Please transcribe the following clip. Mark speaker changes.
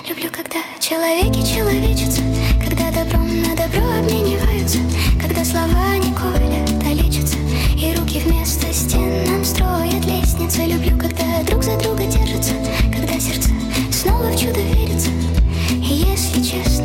Speaker 1: Люблю, когда человеки человечатся, когда добром на добро обмениваются, когда слова не колят, а лечатся, и руки вместо стен нам строят лестницы. Люблю, когда друг за друга держатся, когда сердца снова в чудо верятся. И если честно,